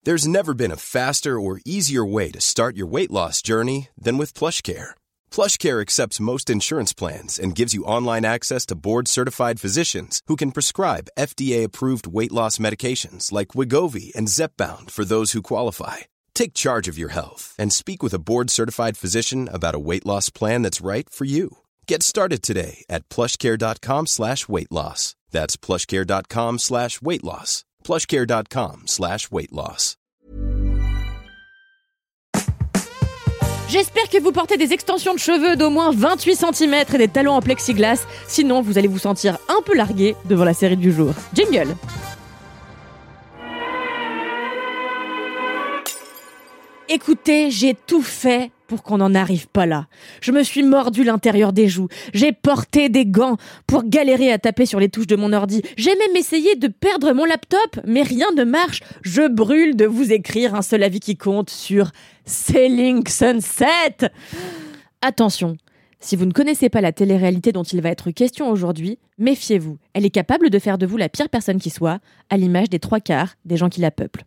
There's never been a faster or easier way to start your weight loss journey than with PlushCare. PlushCare accepts most insurance plans and gives you online access to board-certified physicians who can prescribe FDA-approved weight loss medications like Wegovy and Zepbound for those who qualify. Take charge of your health and speak with a board-certified physician about a weight loss plan that's right for you. Get started today at plushcare.com/weightloss. That's plushcare.com/weightloss. plushcare.com/weightloss. J'espère que vous portez des extensions de cheveux d'au moins 28 cm et des talons en plexiglas, sinon vous allez vous sentir un peu largué devant la série du jour. Jingle. Écoutez, j'ai tout fait pour qu'on n'en arrive pas là. Je me suis mordu l'intérieur des joues. J'ai porté des gants pour galérer à taper sur les touches de mon ordi. J'ai même essayé de perdre mon laptop, mais rien ne marche. Je brûle de vous écrire un seul avis qui compte sur Selling Sunset. Attention, si vous ne connaissez pas la télé-réalité dont il va être question aujourd'hui, méfiez-vous. Elle est capable de faire de vous la pire personne qui soit, à l'image des 3/4 des gens qui la peuplent.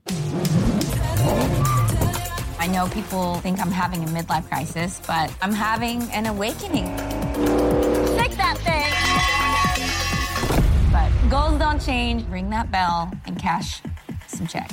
I know people think I'm having a midlife crisis, but I'm having an awakening. Fix that thing! But goals don't change. Ring that bell and cash some checks.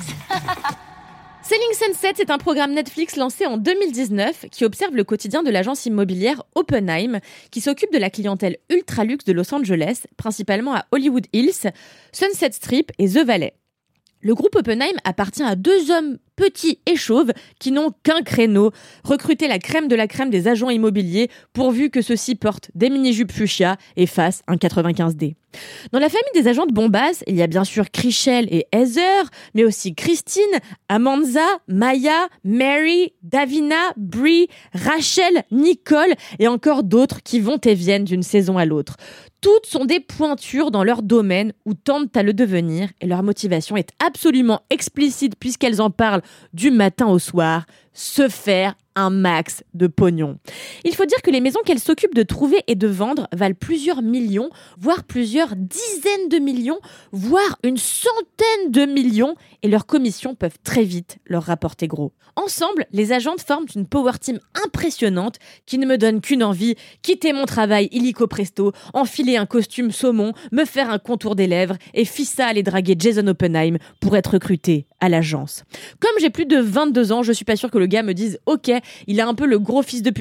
Selling Sunset, c'est un programme Netflix lancé en 2019 qui observe le quotidien de l'agence immobilière Oppenheim, qui s'occupe de la clientèle ultra luxe de Los Angeles, principalement à Hollywood Hills, Sunset Strip et The Valley. Le groupe Oppenheim appartient à 2 hommes petits et chauves qui n'ont qu'un créneau, recruter la crème de la crème des agents immobiliers pourvu que ceux-ci portent des mini-jupes fuchsia et fassent un 95D. Dans la famille des agents de Bombas, il y a bien sûr Chrishell et Heather, mais aussi Christine, Amanza, Maya, Mary, Davina, Brie, Rachel, Nicole et encore d'autres qui vont et viennent d'une saison à l'autre. Toutes sont des pointures dans leur domaine ou tentent à le devenir et leur motivation est absolument explicite puisqu'elles en parlent du matin au soir, se faire un max de pognon. Il faut dire que les maisons qu'elles s'occupent de trouver et de vendre valent plusieurs millions, voire plusieurs dizaines de millions, voire une centaine de millions, et leurs commissions peuvent très vite leur rapporter gros. Ensemble, les agentes forment une power team impressionnante qui ne me donne qu'une envie, quitter mon travail illico presto, enfiler un costume saumon, me faire un contour des lèvres et fissa aller draguer Jason Oppenheim pour être recruté à l'agence. Comme j'ai plus de 22 ans, je suis pas sûre que le gars me dise « Ok, il a un peu le gros fils de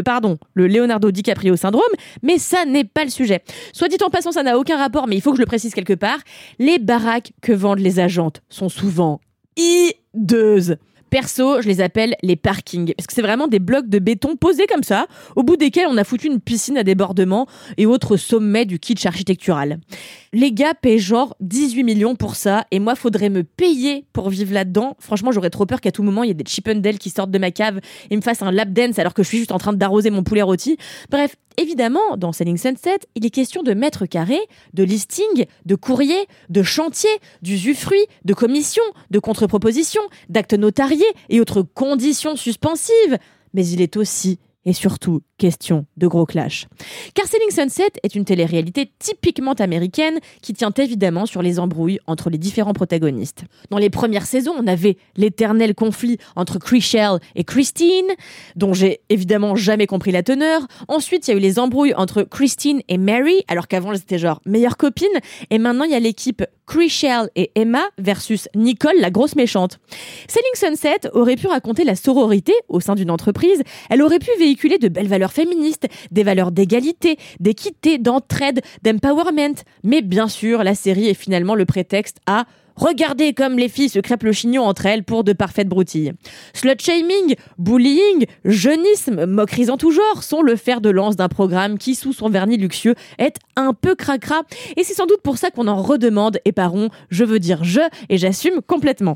le Leonardo DiCaprio syndrome, mais ça n'est pas le sujet. » Soit dit en passant, ça n'a aucun rapport, mais il faut que je le précise quelque part. Les baraques que vendent les agentes sont souvent hideuses. Perso, je les appelle les parkings, parce que c'est vraiment des blocs de béton posés comme ça, au bout desquels on a foutu une piscine à débordement et autres sommets du kitsch architectural. Les gars paient genre 18 millions pour ça, et moi, faudrait me payer pour vivre là-dedans. Franchement, j'aurais trop peur qu'à tout moment, il y ait des Chippendales qui sortent de ma cave et me fassent un lap dance alors que je suis juste en train d'arroser mon poulet rôti. Bref, évidemment, dans Selling Sunset, il est question de mètres carrés, de listing, de courrier, de chantier, d'usufruit, de commission, de contre-proposition, d'actes notariés et autres conditions suspensives. Mais il est aussi et surtout question de gros clash. Car Selling Sunset est une télé-réalité typiquement américaine qui tient évidemment sur les embrouilles entre les différents protagonistes. Dans les premières saisons, on avait l'éternel conflit entre Chrishell et Christine, dont j'ai évidemment jamais compris la teneur. Ensuite, il y a eu les embrouilles entre Christine et Mary, alors qu'avant, elles étaient genre meilleures copines. Et maintenant, il y a l'équipe Chrishell et Emma versus Nicole, la grosse méchante. Selling Sunset aurait pu raconter la sororité au sein d'une entreprise. Elle aurait pu véhiculer de belles valeurs féministes, des valeurs d'égalité, d'équité, d'entraide, d'empowerment. Mais bien sûr, la série est finalement le prétexte à regardez comme les filles se crêpent le chignon entre elles pour de parfaites broutilles. Slut-shaming, bullying, jeunisme, moqueries en tout genre sont le fer de lance d'un programme qui, sous son vernis luxueux, est un peu cracra. Et c'est sans doute pour ça qu'on en redemande, et par on, je veux dire je, et j'assume complètement.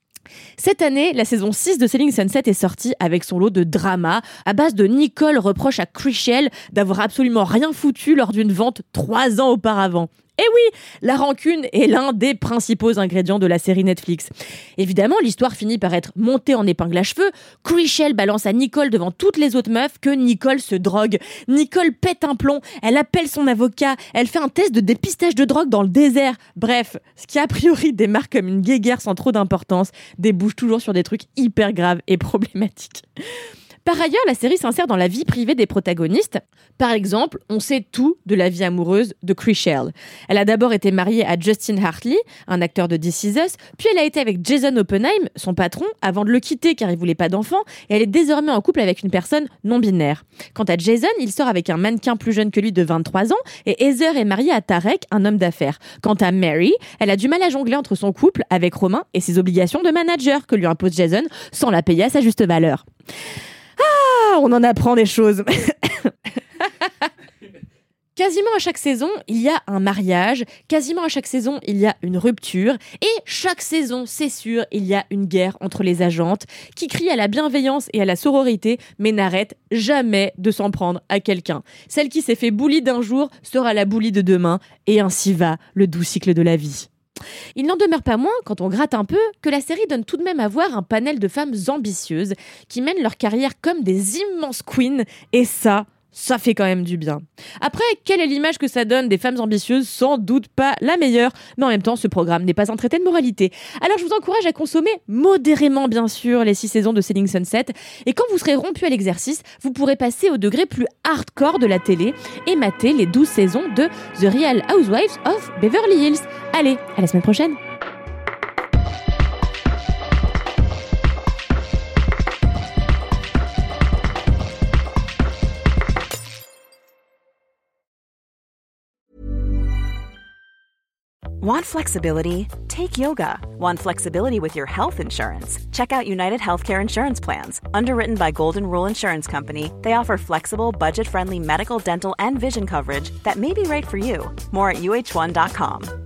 Cette année, la saison 6 de Selling Sunset est sortie avec son lot de drama à base de Nicole reproche à Chrishell d'avoir absolument rien foutu lors d'une vente 3 ans auparavant. Et oui, la rancune est l'un des principaux ingrédients de la série Netflix. Évidemment, l'histoire finit par être montée en épingle à cheveux. Chrishell balance à Nicole devant toutes les autres meufs que Nicole se drogue. Nicole pète un plomb, elle appelle son avocat, elle fait un test de dépistage de drogue dans le désert. Bref, ce qui a priori démarre comme une guéguerre sans trop d'importance, débouche toujours sur des trucs hyper graves et problématiques. Par ailleurs, la série s'insère dans la vie privée des protagonistes. Par exemple, on sait tout de la vie amoureuse de Chrishell. Elle a d'abord été mariée à Justin Hartley, un acteur de This Is Us, puis elle a été avec Jason Oppenheim, son patron, avant de le quitter car il voulait pas d'enfant, et elle est désormais en couple avec une personne non-binaire. Quant à Jason, il sort avec un mannequin plus jeune que lui de 23 ans, et Heather est mariée à Tarek, un homme d'affaires. Quant à Mary, elle a du mal à jongler entre son couple avec Romain et ses obligations de manager que lui impose Jason sans la payer à sa juste valeur. Ah, on en apprend des choses. Quasiment à chaque saison, il y a un mariage. Quasiment à chaque saison, il y a une rupture. Et chaque saison, c'est sûr, il y a une guerre entre les agentes qui crient à la bienveillance et à la sororité, mais n'arrête jamais de s'en prendre à quelqu'un. Celle qui s'est fait bully d'un jour sera la bully de demain. Et ainsi va le doux cycle de la vie. Il n'en demeure pas moins, quand on gratte un peu, que la série donne tout de même à voir un panel de femmes ambitieuses qui mènent leur carrière comme des immenses queens, et ça fait quand même du bien. Après, quelle est l'image que ça donne des femmes ambitieuses? Sans doute pas la meilleure, mais en même temps, ce programme n'est pas un traité de moralité. Alors je vous encourage à consommer modérément, bien sûr, les 6 saisons de Selling Sunset, et quand vous serez rompu à l'exercice, vous pourrez passer au degré plus hardcore de la télé et mater les 12 saisons de The Real Housewives of Beverly Hills. Allez, à la semaine prochaine. Want flexibility? Take yoga. Want flexibility with your health insurance? Check out United Healthcare Insurance Plans. Underwritten by Golden Rule Insurance Company, they offer flexible, budget-friendly medical, dental, and vision coverage that may be right for you. More at uh1.com.